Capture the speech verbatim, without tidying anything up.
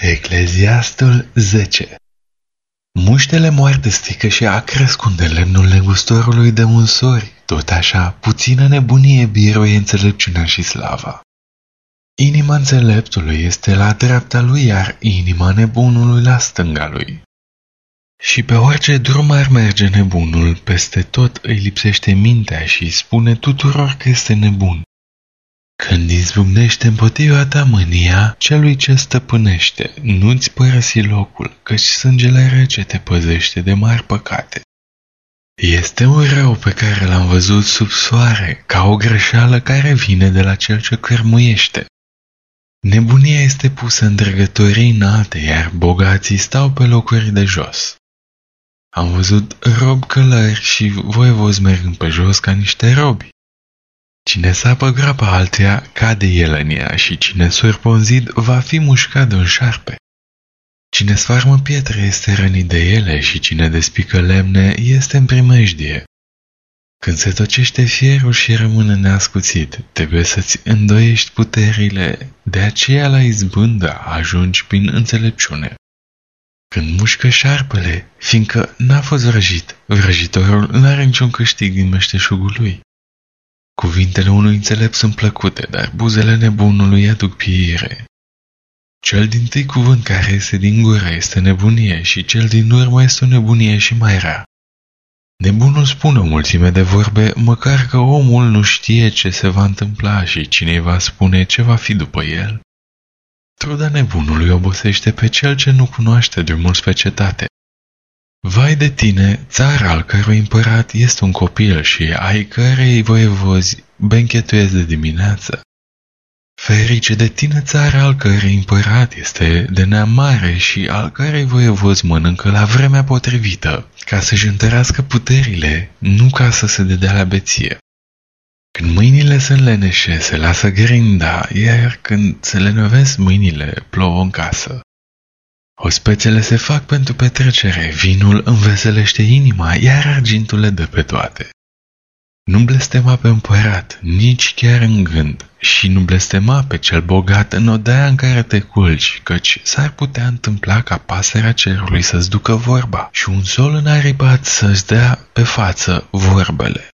Ecleziastul zece. Muștele moarte strică și acre ascunde lemnul negustorului de unsori, tot așa puțină nebunie biruie înțelepciunea și slava. Inima înțeleptului este la dreapta lui, iar inima nebunului la stânga lui. Și pe orice drum ar merge nebunul, peste tot îi lipsește mintea și spune tuturor că este nebun. Când izbucnește împotriva ta mânia celui ce stăpânește, nu-ți părăsi locul, căci sângele rece te păzește de mari păcate. Este un rău pe care l-am văzut sub soare, ca o greșeală care vine de la cel ce cărmuiește. Nebunia este pusă în dregătorii înalte, iar bogații stau pe locuri de jos. Am văzut robi călări și voievozi mergând pe jos ca niște robi. Cine sapă groapa altuia, cade el în ea, și cine surpă un zid va fi mușcat de un șarpe. Cine sfarmă pietre este rănit de ele și cine despică lemne este în primejdie. Când se tocește fierul și rămâne neascuțit, trebuie să-ți îndoiești puterile, de aceea la izbândă ajungi prin înțelepciune. Când mușcă șarpele, fiindcă n-a fost vrăjit, vrăjitorul n-are niciun câștig din meșteșugul lui. Cuvintele unui înțelept sunt plăcute, dar buzele nebunului aduc pieire. Cel dintâi cuvânt care este din gură este nebunie și cel din urmă este o nebunie și mai rea. Nebunul spune o mulțime de vorbe, măcar că omul nu știe ce se va întâmpla și cine îi va spune ce va fi după el. Truda nebunului obosește pe cel ce nu cunoaște drumul spre cetate. Vai de tine, țara al cărui împărat este un copil și ai cărei voievozi benchetuiesc de dimineață. Ferice de tine, țara al cărei împărat este de neam mare și al cărei voievozi mănâncă la vremea potrivită, ca să-și întărească puterile, nu ca să se dedea la beție. Când mâinile sunt leneșe, se lasă grinda, iar când se lenovesc mâinile, plouă în casă. Ospețele se fac pentru petrecere, vinul înveselește inima, iar argintul le dă pe toate. Nu blestema pe împărat, nici chiar în gând, și nu blestema pe cel bogat în odaia în care te culci, căci s-ar putea întâmpla ca pasărea cerului să-ți ducă vorba și un sol înaripat să-ți dea pe față vorbele.